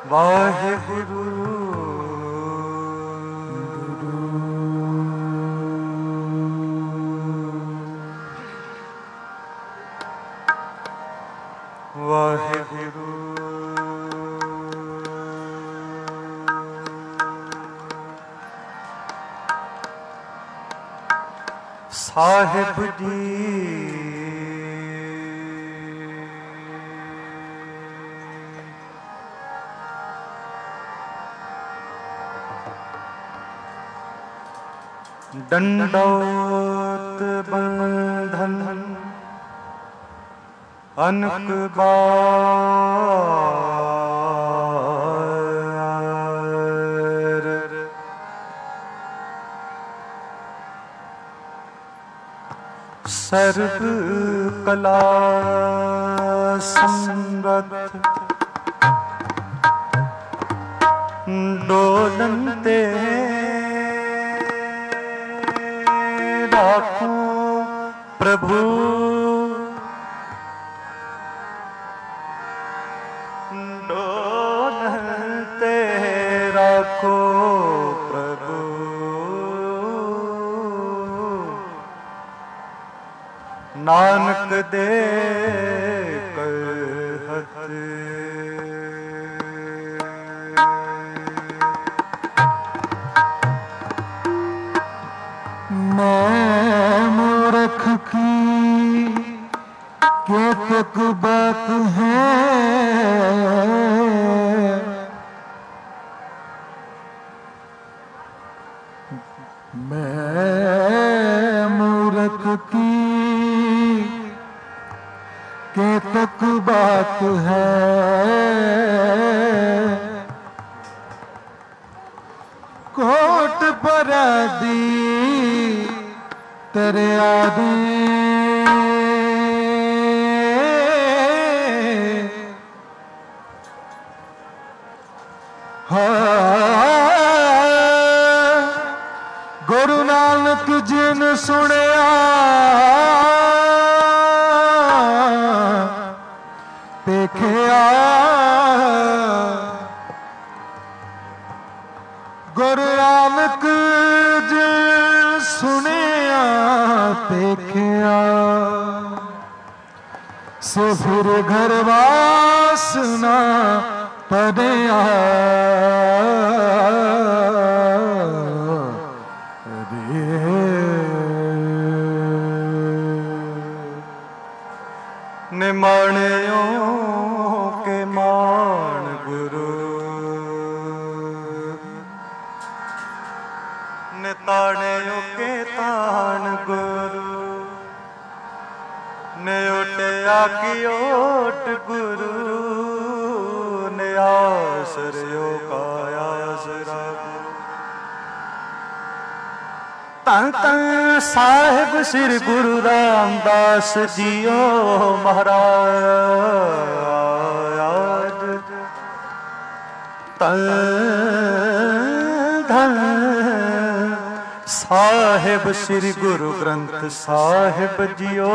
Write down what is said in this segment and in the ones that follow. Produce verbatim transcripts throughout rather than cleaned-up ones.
वाहेगुरु वाहेगुरु साहिब जी दंडौत बंधन अनक बार सर्व कला संगत डोलनते राखो प्रभु डोलनते राखो प्रभु नानक दे कहत मैं मूर्ख की क्या तक बात है, मैं मूर्ख की क्या तक बात है, कोट पर दी तेरे आदे गुरु नानक जिन सुनिया देखिया, गुरु नानक जिन सुनिया देखिया, सो फिर घर वासना पड़िया निमाणियों के मान गुरु निताणियों के तान गुरु ने ओटिया की ओट गुरु ने आसरियों का आसरा गुरु। तन तन साहिब श्री गुरु रामदास जियो महाराज, तन धन साहिब श्री गुरु ग्रंथ साहिब जियो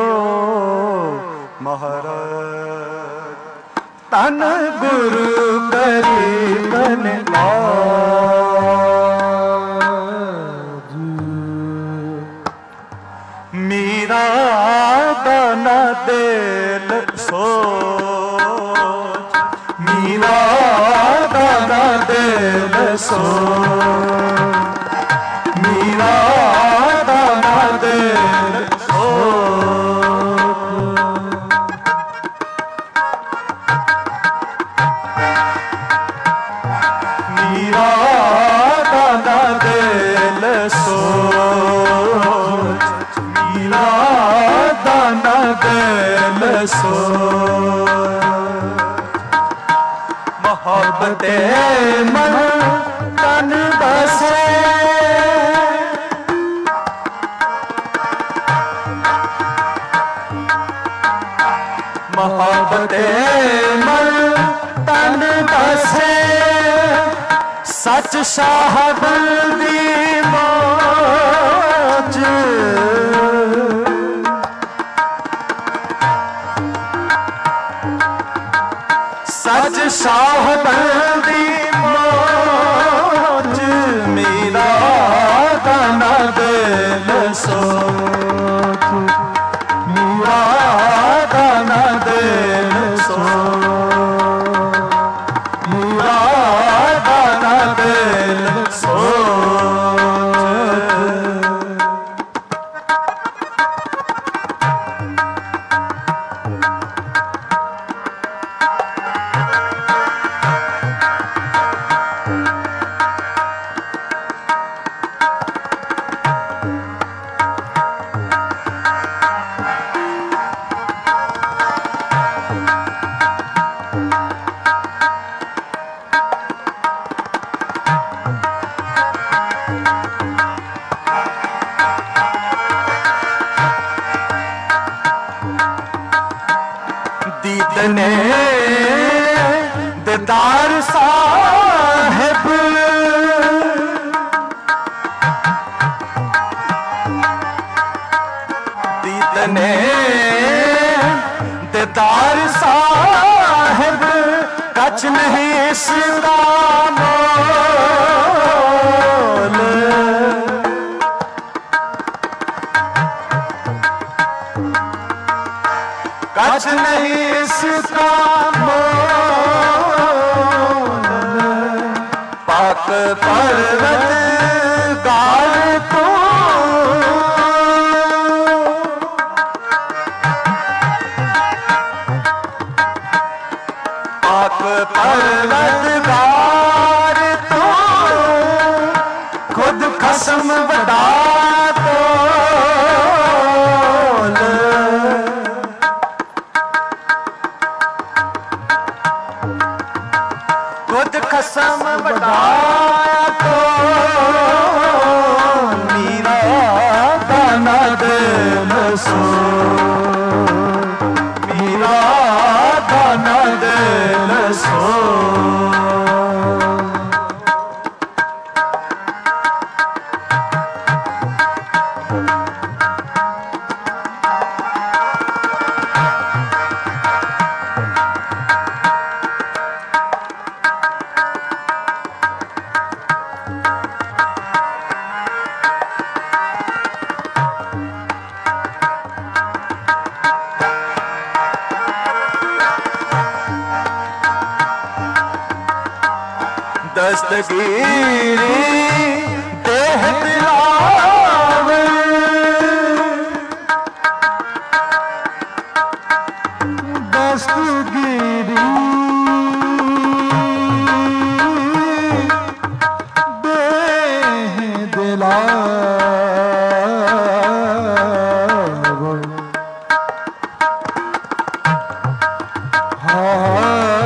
महाराज, तन गुरु गरीबन मीरा दाना दिल सोच, मीरा दाना दिल सोच, मीरा दाना दिल सोच, मीरा दाना दिल सोच, मीरा दाना दिल सोच, मोहब्बते मन तन बसे, मोहब्बते मन तन बसे, सच साहब दी मौज, सच साहबन दी मौज मीरा दाना दिल सोच मीरा दाना दिल सोच मीरा दाना दिल सोच। दीदने दीदार साहिब दीदने दीदार साहिब कच नहीं इसका मोल कच नहीं इसका मोल पाक परवरदिगार को पाक परवरदिगार तो खुद कसम बता खुद कसम बढ़ाया तो मीरा दाना दिल सोच मीरा दाना दिल सोच। दस्तगीरी देह दिलावे दस्तगीरी देह दिलावे हाँ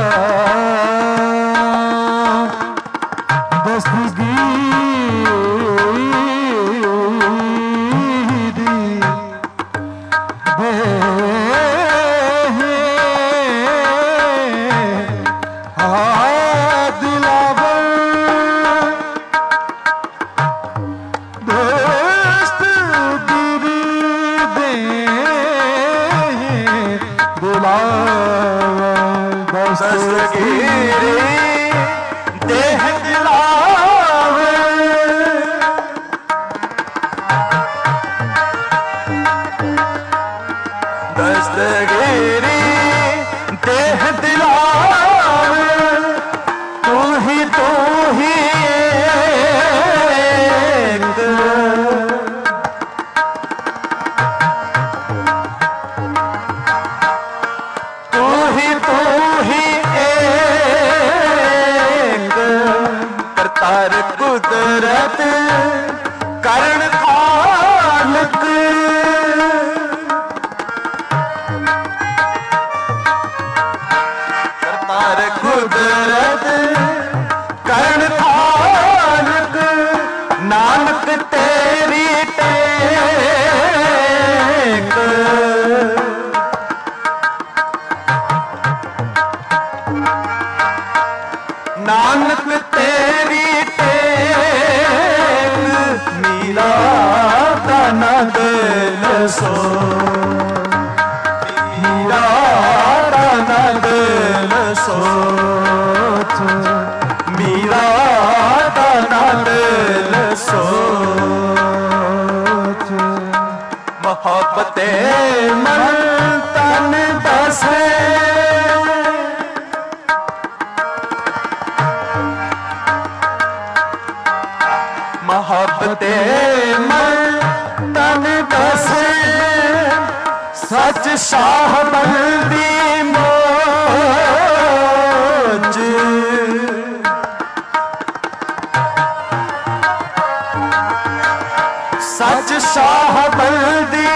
दस्तगीरी देह दिलावे दस्तगीरी देह दिलावे तू ही तू ही एक तू ही तू ही करतार कुदरत करण खालक करतार कुदरत करण खालक नानक तेरी टेक नानक तेरी टेक मीरा दाना दिल सोच मीरा दाना दिल सोच। मोहब्बते मन तन बसे मोहब्बते मन तन बसे सच शाह बंदी मोच सच शाह बंदी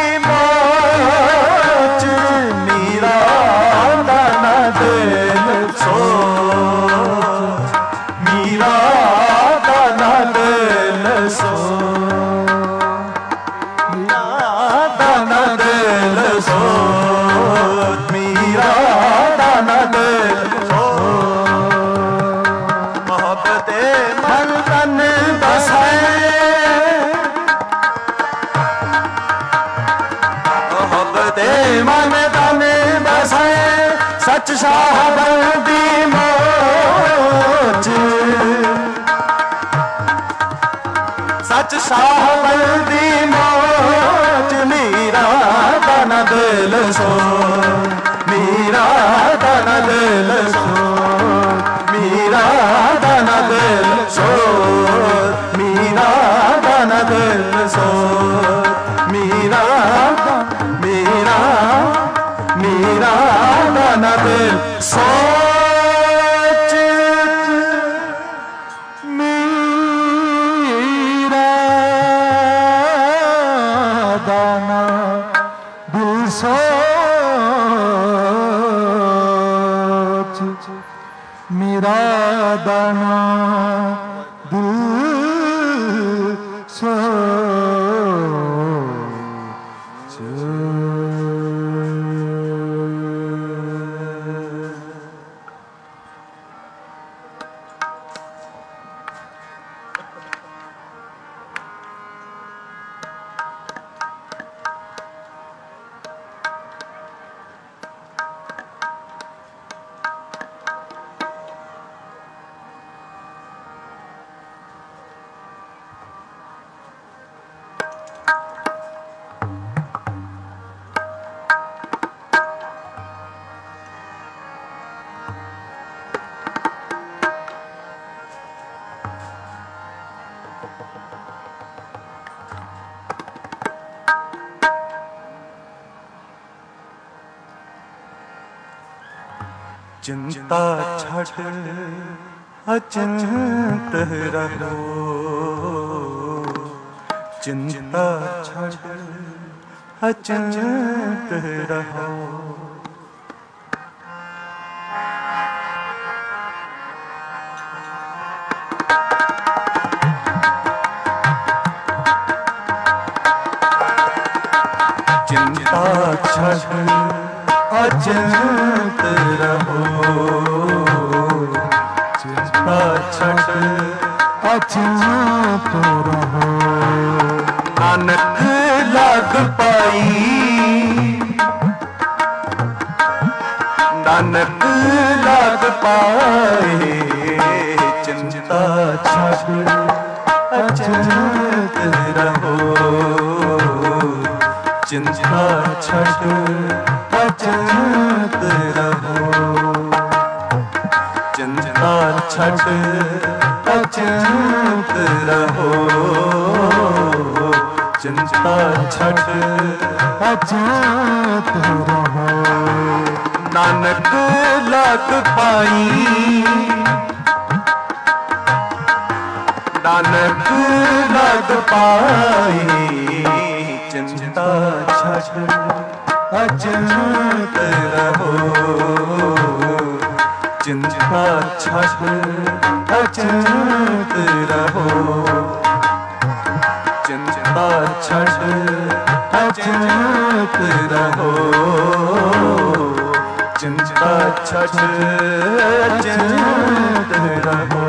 मोच मीरा दाना दिल सोच मीरा दाना दिल सोच दाना दिल सोच मीरा दाना दिल सोच मोहब्बते मन तन बसे मन तन बसे सच शाह बंदी मोच सच शाह बंदी मोच मीरा दाना दिल सो मीरा दाना दिल सो मीरा दाना दिल सो मीरा दाना दिल सो मीरा मीरा मीरा दाना दिल सोच मीरा दाना दिल सोच मीरा दाना दिल सोच चिंता छड़ अचिंत रहो चिंता छड़ अचिंत रहो चिंता छड़ अचिंत रहो चिंता छड़ अचिंत रहो नानक लग पाई नानक लग पाए चिंता छड़ अचिंत रहो चिंता छड़ अचिंत रहो चिंता छड़ अचिंत रहो चिंता छड़ अचिंत रहो नानक लग पाई नानक लग पाई चिंता छड़ अचिंत रहो चिंता छड़ अचिंत रहो चिंता छड़ अचिंत रहो चिंता छड़ अचिंत रहो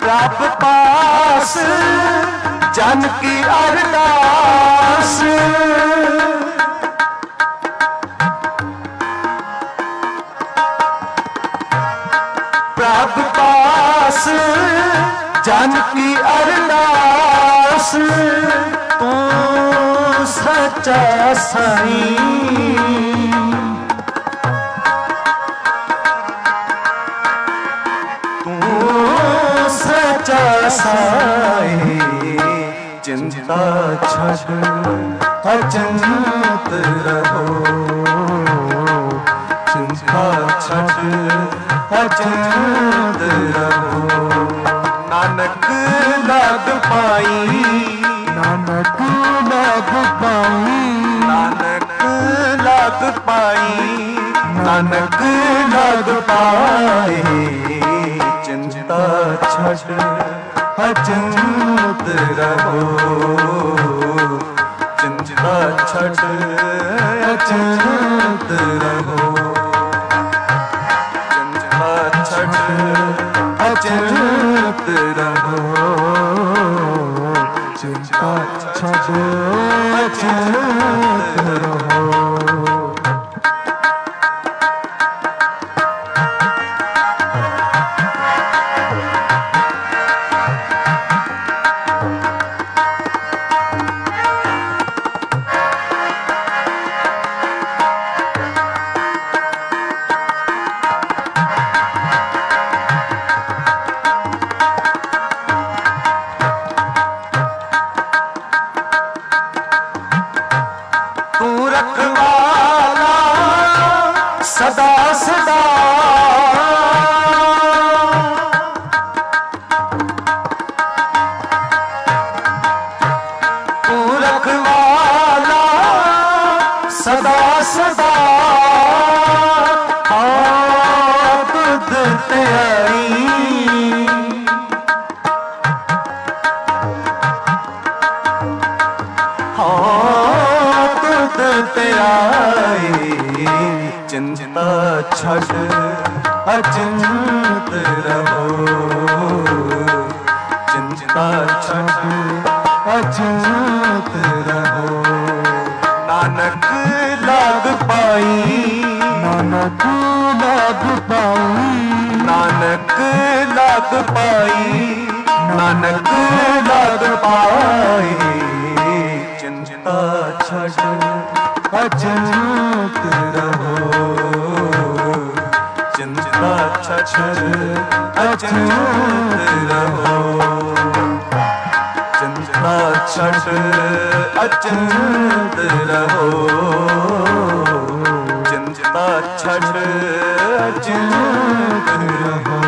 प्रभ पास जन की अरदास प्रभ पास जन की अरदास तू सच्चा साईं साई चिंता छड़ अचिंत रहो चिंता छड़ अचिंत रहो नानक लग पाई नानक लग पाई नानक लग पाई नानक लग पाई चिंता छड़ अचिंत रहो चिंता छड़ अचिंत रहो चिंता छड़ अचिंत रहो चिंता छड़ अचिंत रहो सदा सदा तू रखवाला सदा सदा आबद तेरी आबद तेरी चिंता छड़ अचिंत रहो चिंता छड़ अचिंत रहो नानक लग पाई नानक लग पाई नानक लग पाई नानक लग पाई चिंता छड़ अचिंत रहो चिंता छड़ अचिंत रहो चिंता छड़ अचिंत रहो चिंता छड़ अचिंत रहो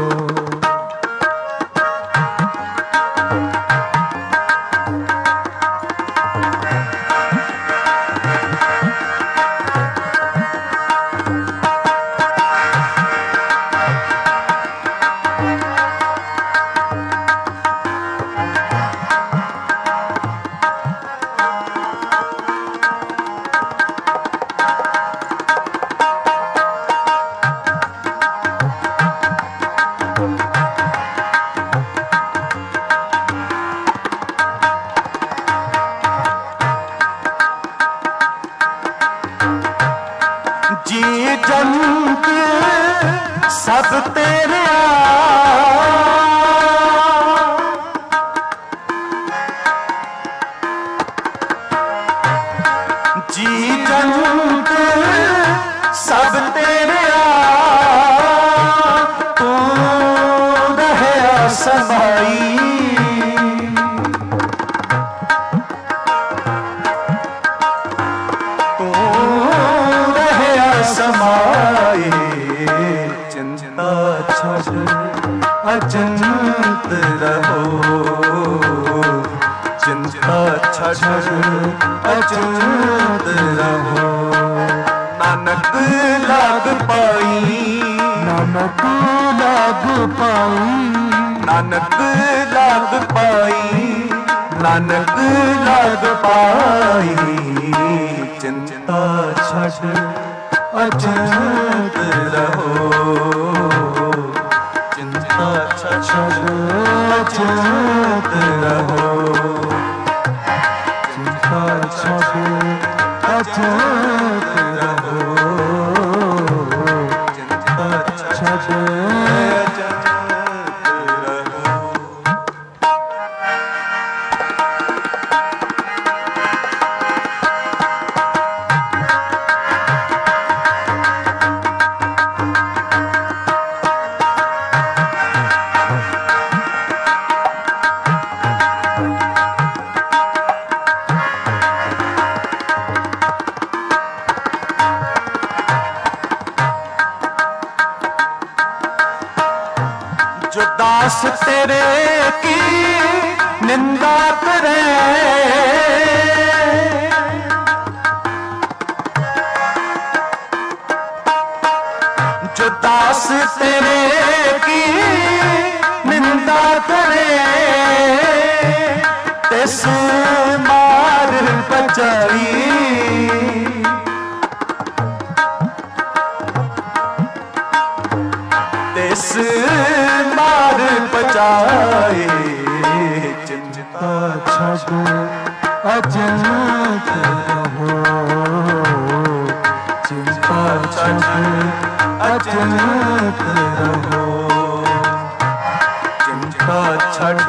जी जंत सब तेरे जी जंत सब तेरे तू रहे समाई समाए चिंता छड़ अचिंत रहो चिंता छड़ अचिंत रहो नानक लग पाई नानक लग पाई नानक लग पाई नानक लग पाई चिंता छड़ अचिंत रहो चिंता छद अचेत रहो, चिंता छद अचेत रहो, चिंता छद जो दास तेरे की निंदा करे, जो दास तेरे की निंदा करे, तिस मार बचाई, तिस मार बचाए, चिंता छद अचेत रहो, चिंता छद अचेत रहो, चिंता छद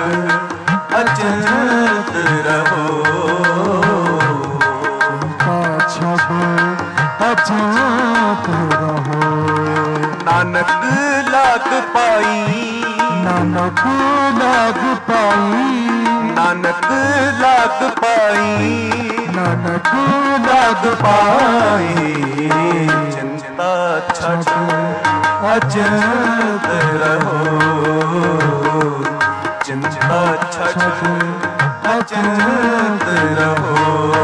अचेत रहो, चिंता छद अचेत रहो। नानक लाग पाई, नानक लाग पाई, नानक लाग पाई, नानक लाग पाई, चिंता छद अचेत रहो, चिंता छद अचेत रहो,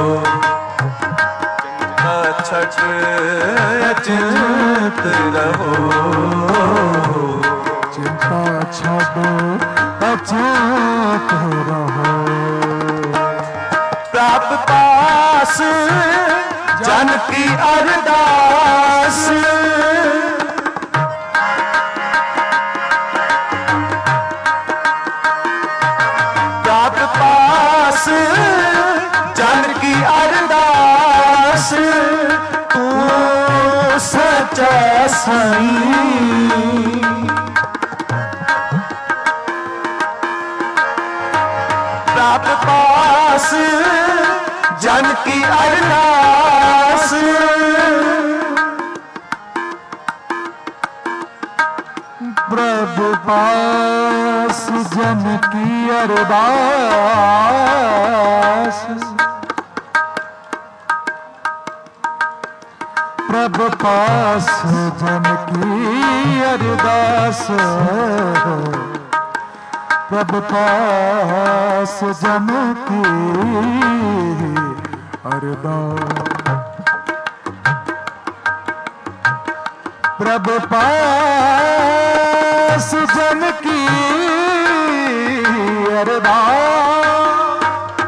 चिंता छद अचेत रहो, चिंता छद अचेत रहो। प्राप पास जन की अरदास, प्राप पास जन की अरदास, तू सच्चा साईं, प्राप पास जन की अरदास, प्रभु पास जन की अरदास, प्रभु पास जन की अरदास, प्रभु पास जन की अरदास, प्रभु पास जन की अरदास,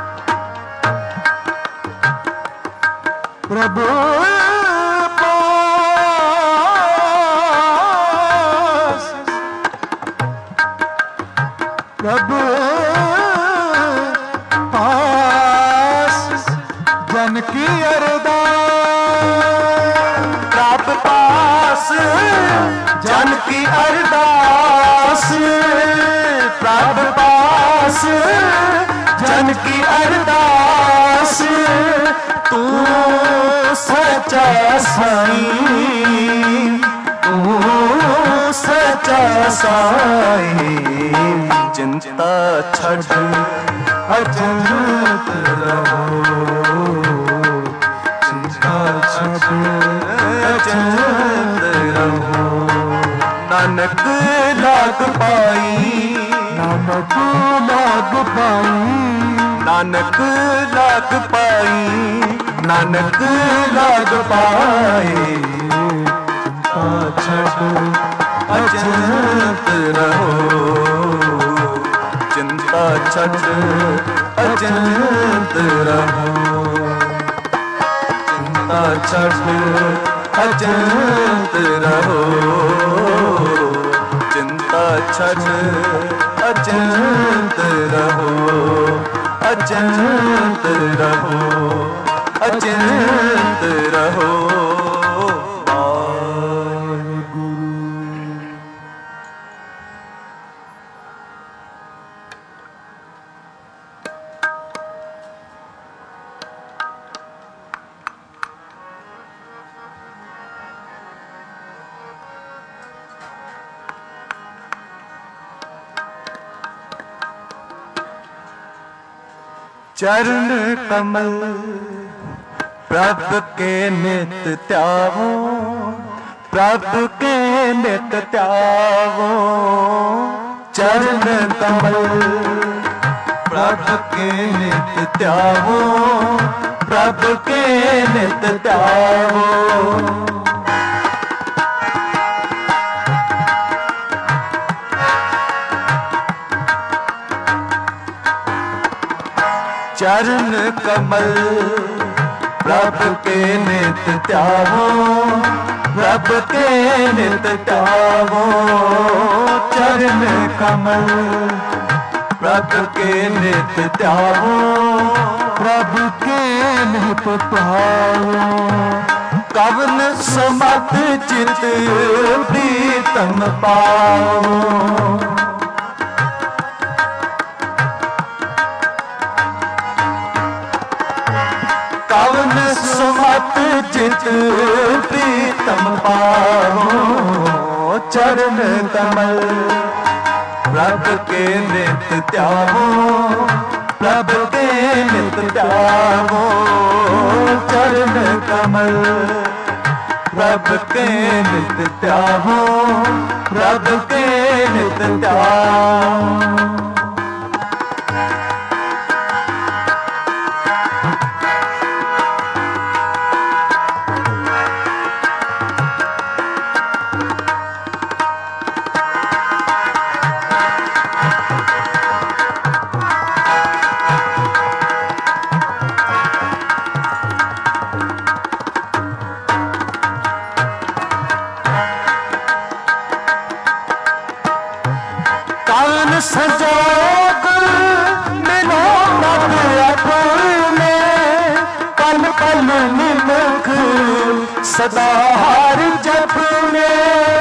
प्रभु पास, प्रभु पास जन की अरदास, प्राप पास जन की अरदास, प्राप पास जन की अरदास, तू सच्चा साईं, तू सच्चा साईं, चिंता छद अचेत रहो, चिंता छद अचेत रहो। नानक लाग पाई, नानक लाग पाई, नानक लाग पाई, नानक लाग पाए, चिंता छद अचेत रहो, चिंता छद अचेत रहो, चिंता छद अचेत रहो, चिंता छठ अचिंत रहो, अचिंत रहो, अचिंत रहो। चरण कमल प्रभु के नित्य त्यावो, प्रभु के नित्य त्यावो। चरण कमल प्रभु के नित्य त्यावो, प्रभु के नित्य त्यावो। चरण कमल प्रभु के नित्य त्यावो, प्रभु के नित्य त्यावो। चरण कमल प्रभु के नित्य त्यावो, प्रभु के नित्य त्यावो। कवन समत चित प्रीतम पावो, कवन सुमत चित प्रीतम पावो। चरण कमल प्रभु के नित्य त्यावो, प्रभु के नित्य त्यावो। चरण कमल प्रभु के नित्य त्यावो, प्रभु के नित्य त्यावो। संजोग मिलो मत अपने, पल पल निमख सदा हर जपने।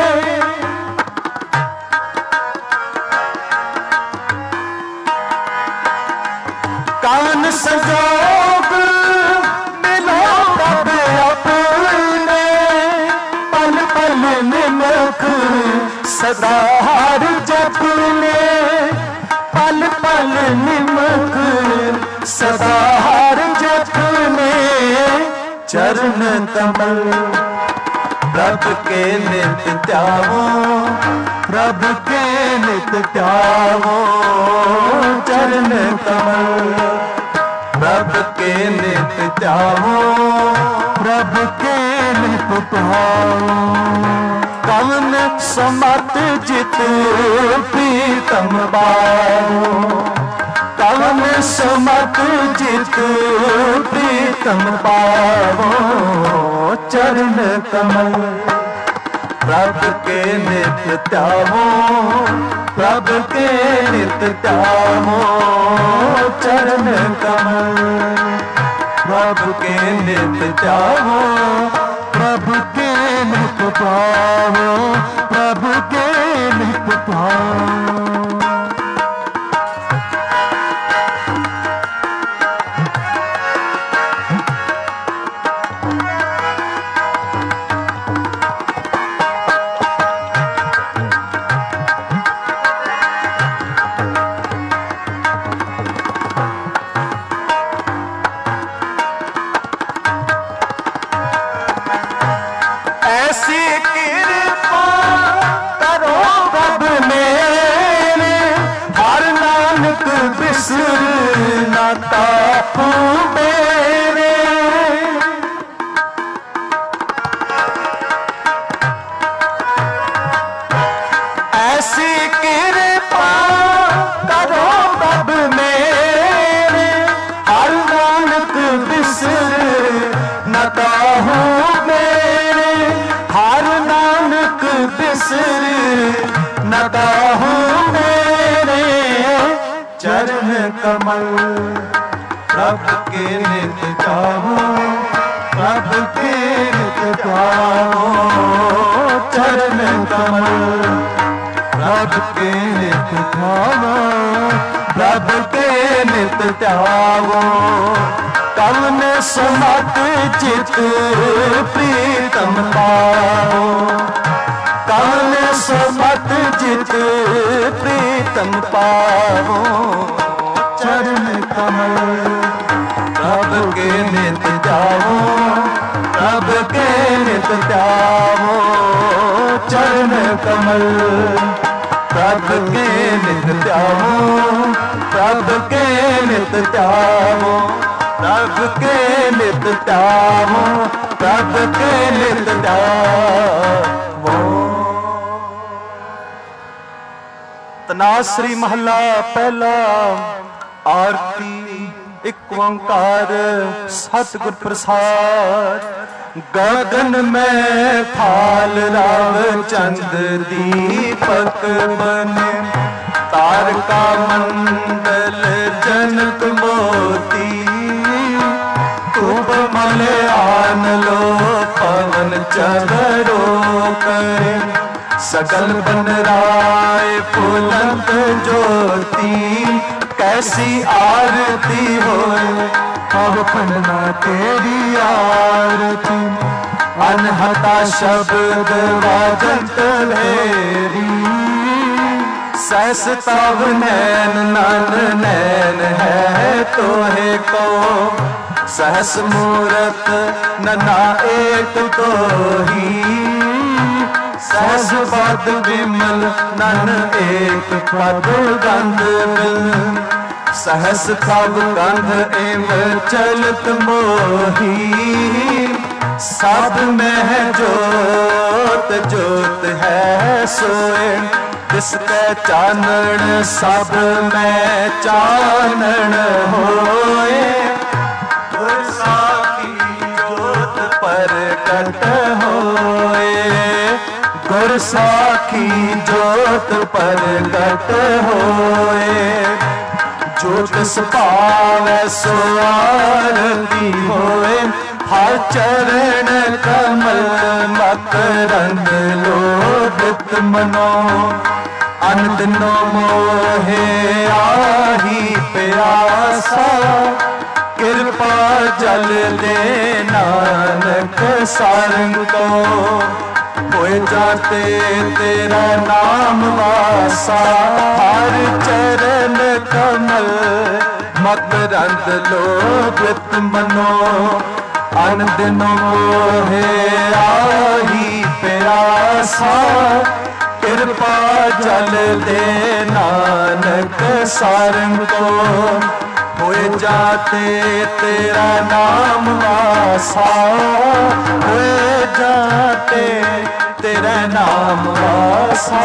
कान संजोग मिलो मत अपने, पल पल निमख सदा हर जपने। पल पल निमक सदा हर जपने। चरण कमल प्रभु के नित्य त्यावो, प्रभु के नित्य त्यावो। चरण कमल प्रभु के नित्य त्यावो, प्रभु के नित्य त्यावो। कवन समत जित प्रीतम पावो, कवन समत जित प्रीतम पावो। चरण कमल प्रभु के नित्य त्यावो, प्रभु के नित्य त्यावो। चरण कमल प्रभु के नित्य त्यावो, प्रभु के नित्य त्यावो, प्रभु के नित्य त्यावो। ऐसी कृपा करो रब मेरे, हर नानक बिसर ना तापू मेरे। ऐसी कृपा करो रब मेरे, हर नानक बिसर ना तापू मेरे। हर नानक बिसर न ताहू चरण कमल। प्रभु के नित जाओ, प्रभु के नित जाओ, चरण कमल। प्रभु के नित जाओ, प्रभु के नित जाओ। कवन समत चित प्रीतम पाओ, कवन समत चित प्रीतम पाओ, चरण कमल। प्रभु के नित जाओ, प्रभु के नित जाओ, चरण कमल। प्रभु के नित जाओ, प्रभु के नित जाओ, प्रभु के नित जाओ, प्रभु के नित जाओ। तनासरी महला पहला। आरती एक ओंकार सतगुर प्रसाद। गगन में फाल राव चंद दीपक बने, तारका मंडल जनक मोती। उपमल आन लो पवन चबरो करे, सकल बन राय फुलंत ज्योति। कैसी आरती होए अब पन्ना तेरी आरती। अनहता शब्द वाजंत मेरी, सहस तव नैन नन नैन है तोहे को। सहस मूरत नना एक तो ही, सहस पद विमल नन एक पद गंध मिल। सहस कब गंध एव चलत मोही, सब में जोत जोत है सोए। जिसके चानन सब में चानन होए, गुर साखी जोत प्रगट होए। गुर साखी जोत प्रगट होए, जो तिस पावै सो आरती होए। हर चरण कमल मकरंद लोभित मनो। अन दिनो मोहे आही प्यासा, कृपा जल दे नानक सारंग को। होए जाते तेरा नाम वासा, हर चरण कमल मकरंद लोभित मनो। अन दिनो मोहे आही प्यासा, कृपा जल दे नानक सारंग को। होए जाते तेरा नाम वासा, होए जाते तेरा नाम वासा।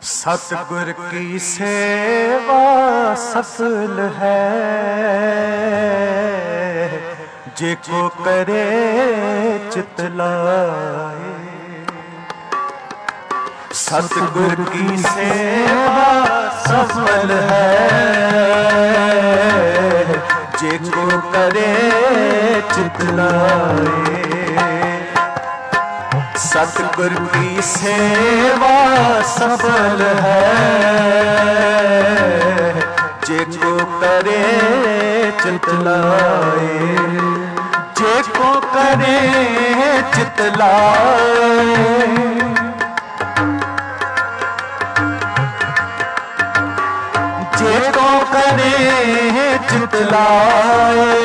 सतगुर की सेवा सफल है, जेको करे चित लाए। सतगुर की सेवा सफल है, जेको करे चित लाए। सतगुर की सेवा सफल है, जेको करे चित लाए। जेको करे चित लाए, जेको करे चित लाए।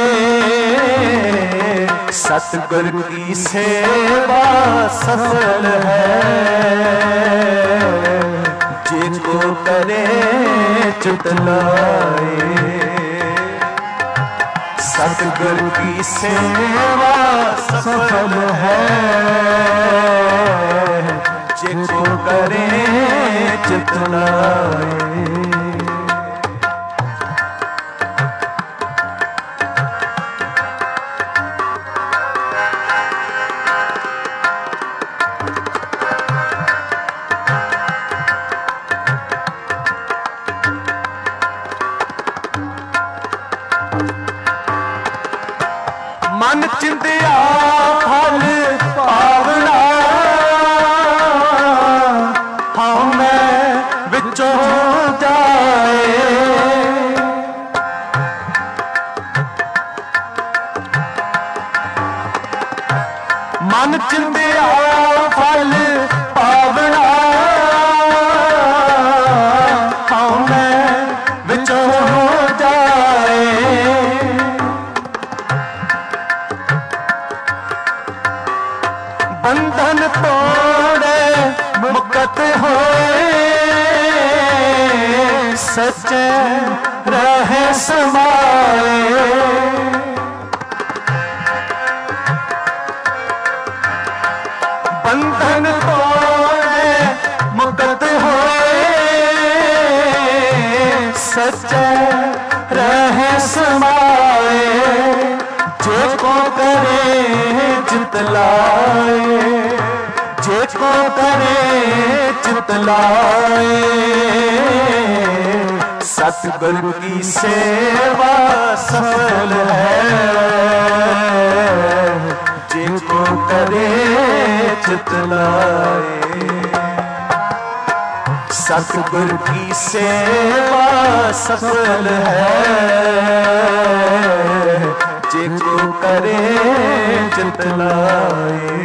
सतगुर की सेवा सफल है, जिनको करे चित लाए। सतगुर की सेवा सफल है, जिनको करे चित लाए। मन चिंदिया फल पावना, हाँ मैं विचों जाए। मन चिंदिया फल पावना, हाँ मैं विचों जाए। बंधन तोड़े मुक्त होए, सच्चे रहे समाए। बंधन तोड़े मुक्त होए, सच्चे रहे समाए। जेको करे चित लाए, जेको करे चित लाए। सतगुर की सेवा सफल है, जेको करे चित लाए। सतगुर की सेवा सफल है, जेको करे चित लाए।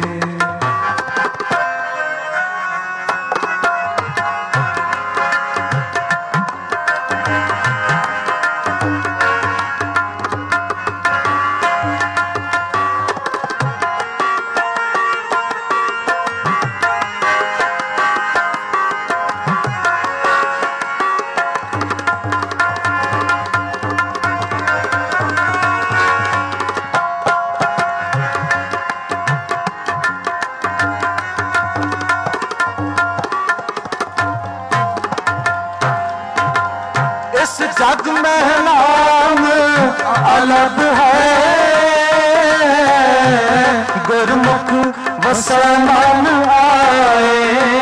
इस जग में नाम अलग है, गुरमुख वसन आए।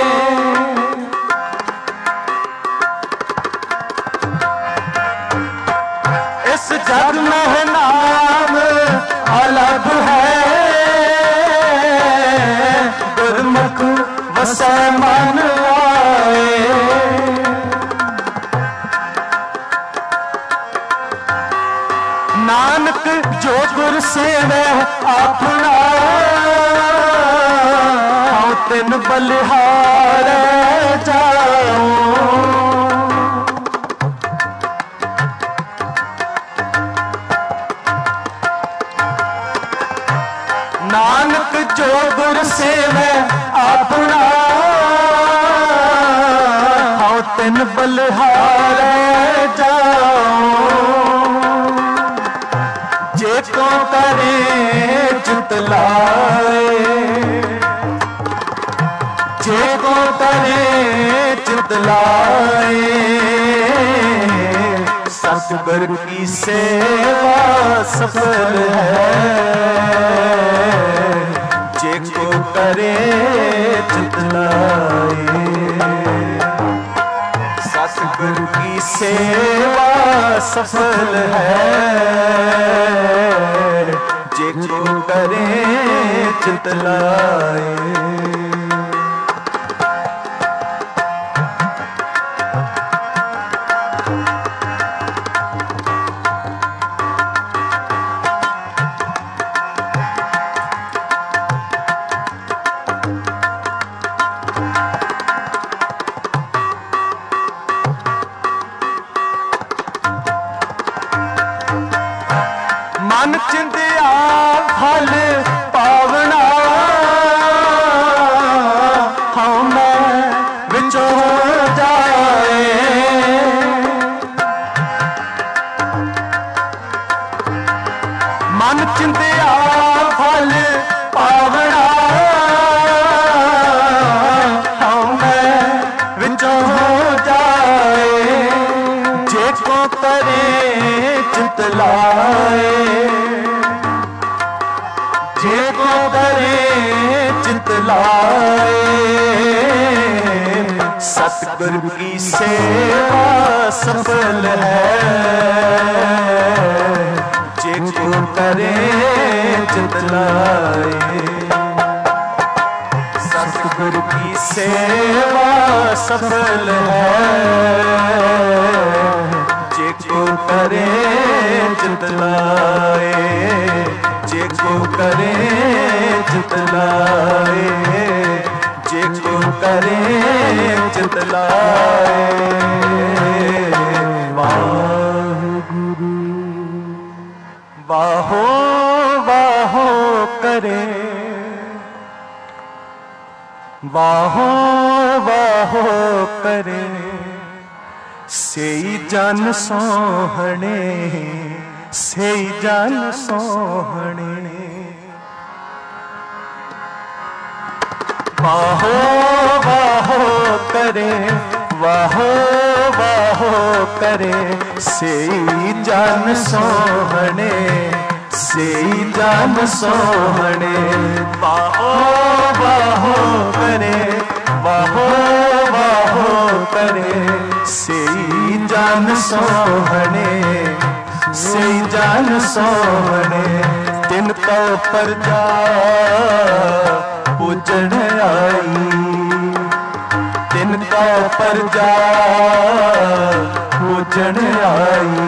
इस जग में नाम अलग है, गुरमुख वसन आए। नानक जो गुर सेवे अपना, हाँ तिन बलिहार जाऊं। नानक जो गुर सेवे अपना, हाँ तिन बलिहार जाऊं। जेको करे चित लाए, जे को करे चित लाए, सतगुर की सेवा सफल है। जे को करे चित लाए, सतगुर की सेवा सफल है। जे को करे चित लाए। मन चिंदिया फल पावना, हम विचो जाए। मन चिंदिया फल पावना, हम विचो जाए। जे को करे चित लाए, जे को करे चित लाए। सतगुर की सेवा सफल है। जे को करे चित लाए, सतगुर की सेवा सफल है। जे को करे चित लाए, जे को करे चित लाए। जे को करे चित लाए। वाहिगुरु बाहो बाहो करे, बाहो बाहो करे। सेई जन सोहणे, सेई जन सोहणे। बाहो बाहो करे, बाहो बाहो करे। सेई जन सोहणे, सेई जन सोहणे। बाहो बाहो करे, बाहो बाहो करे। सेई जन सोहणे, सेई जन सोहणे। तिन तो प्रजा पूजन आई, तिन तो प्रजा पूजन आई।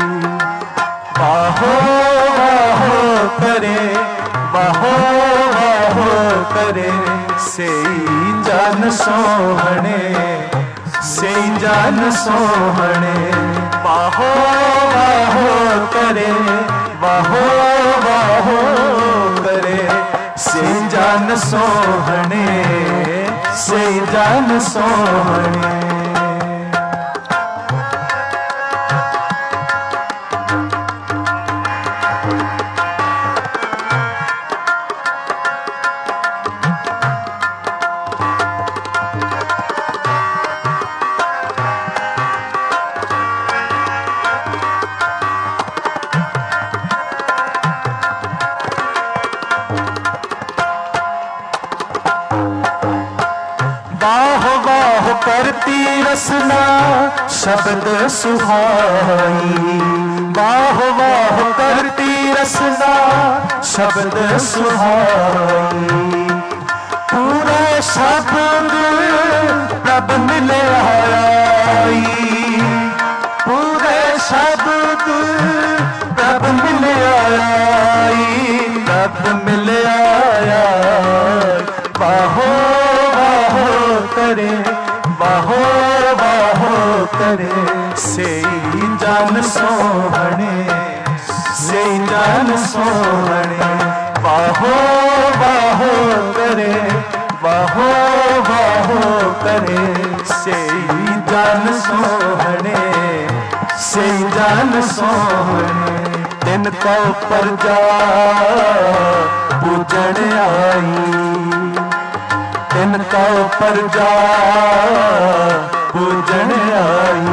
बाहो बाहो करे, बाहो बाहो करे। सेई जन सोहणे, सेई जन सोहणे। बाहो बाहो करे, बाहो बाहो करे। सेई जन सोहणे, सेई जन सोहणे। वाह वाह करती रसना शब्द सुहाई। वाह वाह करती रसना शब्द सुहाई। पूरे शब्द प्रभ मिले आई, पूरे शब्द प्रभ मिले आई, प्रभ मिले आया। बाहो करे, बाहो बाहो करे। सेई जन सोहणे, सेई जन सोहणे। बाहो बाहो करे, बाहो बाहो करे। सेई जन सोहणे, सेई जन सोहणे। तिन तो प्रजा पूजन आई, तिनका प्रजा पूजन आई।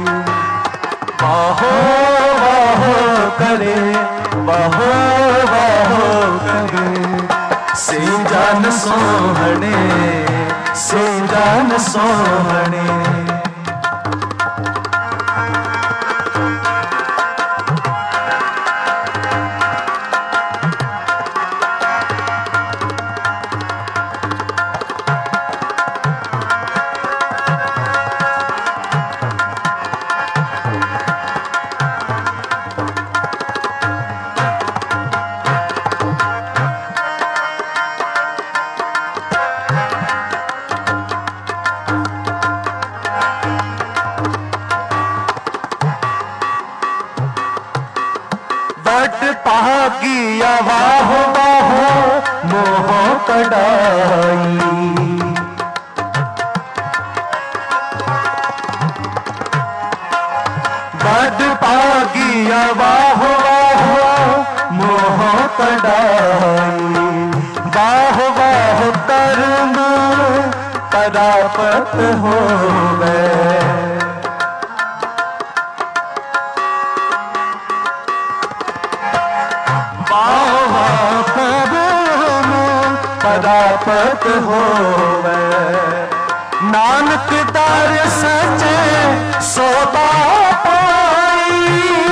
बाहो बाहो करे बाहो बाहो करे से जान सोहणे से जान सोहणे। पागिया वाह वाह मोह कड़ाई। बद पागिया वाह वाह मोह कड़ाई। वाह वाह कर्म परापत हो गए। परापत होवे नानक दर सचे सोता पाई।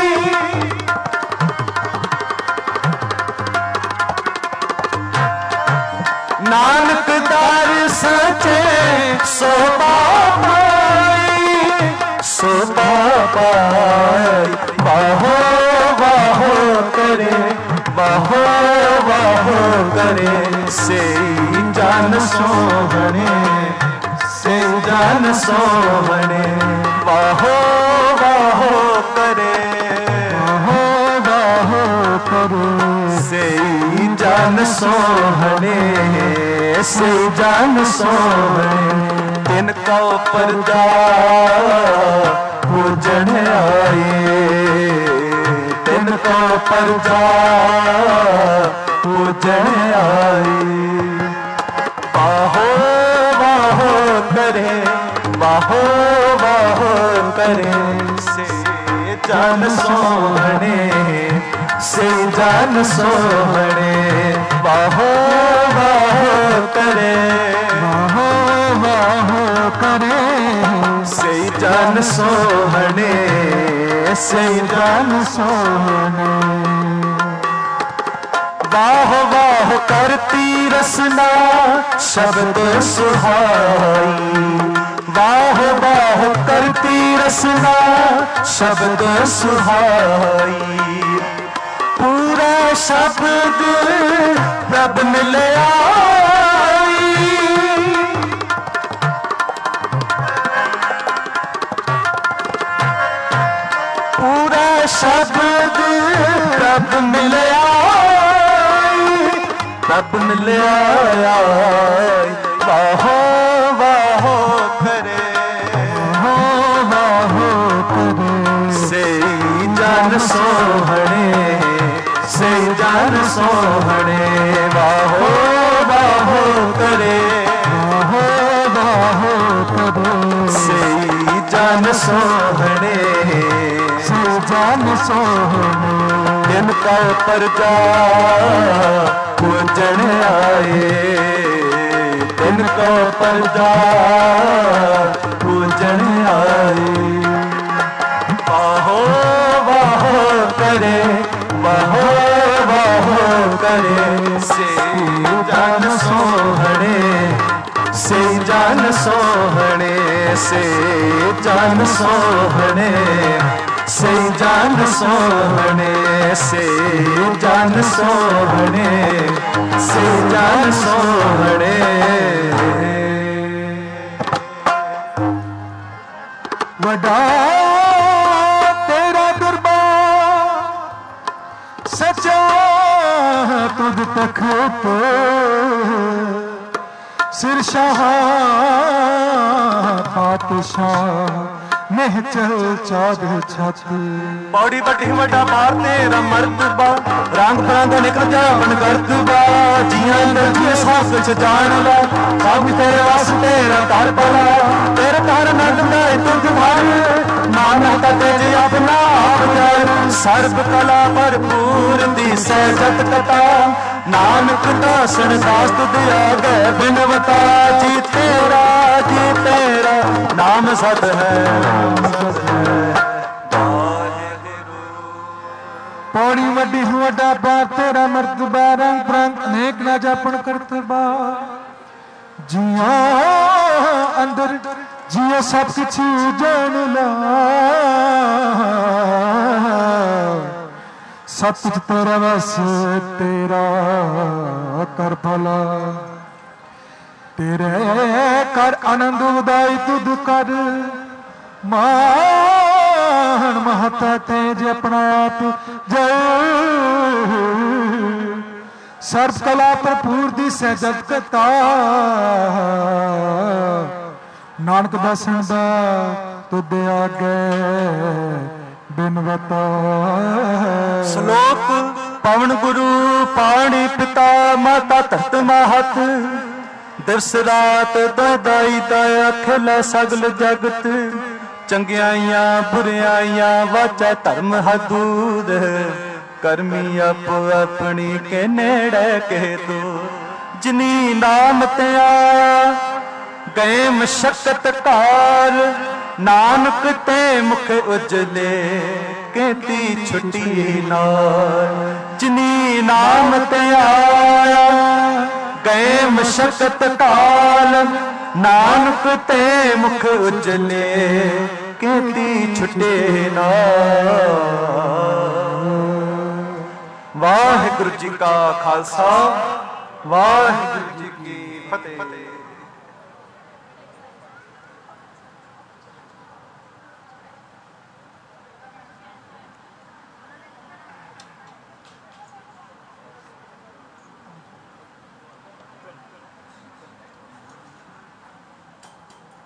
नानक दर सचे सोता पाई सोता पाई। बाहो बाहो करे बाहो बाहो करे से जान सोहणे से जान सोहणे। बाहो बाहो करे बाहो बाहो करे से जान सोहणे से जान सोहणे। तिनका प्रजा पूजन आए तिनका प्रजा पूजन आई। बाहो बाहो करे बाहो बाहो करे से जान सोहणे से जान सोहणे। बाहो बाहो करे बाहो बाहो करे से जान सोहणे से जान सोहणे। वाह वाह करती रसना शब्द सुहाई। वाह वाह करती रसना शब्द सुहाई। पूरा शब्द प्रभ मिल आई। पूरा शब्द प्रभ मिल प्रभ मिल आया। बाहो बाहो करे बाहो बाहो करे से जान सोहणे से जान सोहणे। बाहो बाहो करे बाहो बाहो करे से जान सोहणे से जान सोहणे। तिनका प्रजा पूजन आए तिनका प्रजा पूजन आए। बाहो बाहो करे बाहो बाहो करे से जान सोहणे से जान सोहणे से जान सोहणे से जान सोहणे से जान सोहणे से जान सोहणे। वडा तेरा दरबार सचा तुझ तखत सिरशाह पातशाह ਨਿਹਚਲ ਚਾਦ ਛਤ ਪੌੜੀ ਵੱਡੀ ਵੱਡਾ ਮਾਰ ਤੇਰਾ ਮਰਤਬਾ ਰੰਗ ਬਰੰਗ ਨਿਕਲ ਜਾਵਣ ਕਰਤਬਾ ਜੀਆਂ ਅੰਦਰ ਜੀ ਸਾਸ ਵਿੱਚ ਜਾਣ ਲਾ ਸਭ ਤੇਰੇ ਵਾਸਤੇ ਤੇਰਾ ਘਰ ਬਲਾ ਤੇਰੇ ਘਰ ਨੰਦ ਦਾ ਤੁਝ ਘਰ ਨਾਨਕ ਦਾ ਤੇਜ ਆਪਣਾ ਆਪ ਜਾਏ ਸਰਬ ਕਲਾ ਭਰਪੂਰ ਦੀ ਸਹਿਜਤ ਕਥਾ ਨਾਨਕ ਦਾਸਨ ਦਾਸ ਤੁਧ ਆਗੇ ਬਿਨਵਤਾ ਜੀ ਤੇਰਾ ਜੀ ਤੇਰਾ ਨਾਮ ਸਤ ਹੈ ਪੌੜੀ ਵੱਡੀ ਵੱਡਾ ਬਾਰ ਤੇਰਾ ਮਰਤਬਾ ਰੰਗ ਬਰੰਗ ਅਨੇਕ ਨਾ ਜਾਪਣ ਕਰਤਬਾ ਜੀਆਂ ਅੰਦਰ ਜੀਓ ਸਭ ਕੁਛ ਜਾਣ ਲਾ ਸਭ ਕੁਛ ਤੇਰਾ ਵਸ ਤੇਰਾ ਕਰ ਭਲਾ ਤੇਰੇ ਕਰ ਆਨੰਦ ਉਦਾਈ ਤੁਧ ਕਰ ਮਾਨ ਮਹਤਾ ਤੇਜ ਆਪਣਾ ਆਪ ਜੈ ਸਰਬ ਕਲਾ ਭਰਪੂਰ ਦੀ ਸਹਿਜਤ ਕਥਾ ਨਾਨਕ ਦਾਸਨ ਦਾ ਤੁਧ ਆਗੇ ਬਿਨਵਤਾ ਸ਼ਲੋਕ ਪਵਨ ਗੁਰੂ ਪਾਣੀ ਪਿਤਾ ਮਾਤਾ ਧਰਤ ਮਾਹਤ ਦਿਵਸ ਰਾਤ ਦਾਈ ਦਾਇਆ ਖੇਲਾ ਸਗਲ ਜਗਤ ਚੰਗਿਆਈਆਂ ਬੁਰਿਆਈਆਂ ਵਾਚਾ ਧਰਮ ਹਦੂਦ ਕਰਮੀ ਆਪੋ ਆਪਣੀ ਕੇ ਨੇੜੇ ਕੇ ਤੂੰ ਜਿਨੀ ਨਾਮ ਤੇ ਆਇਆ ਗਏ ਮਸ਼ਕਤ ਘਾਰ ਨਾਨਕ ਤੇ ਮੁਖ ਉਜਲੇ ਕਹਿਤੀ ਛੁੱਟੀ ਨਾਲ ਜਿਨੀ ਨਾਮ ਤੇ ਆਇਆ ਗਏ ਮਸ਼ਕਤ ਕਾਲ ਨਾਨਕ ਤੇ ਮੁਖ ਉਜਲੇ ਕਹਿਤੀ ਛੁੱਟੇ ਨਾਲ ਵਾਹਿਗੁਰੂ ਜੀ ਕਾ ਖਾਲਸਾ ਵਾਹਿਗੁਰੂ ਜੀ ਕੀ ਫਤਿਹ।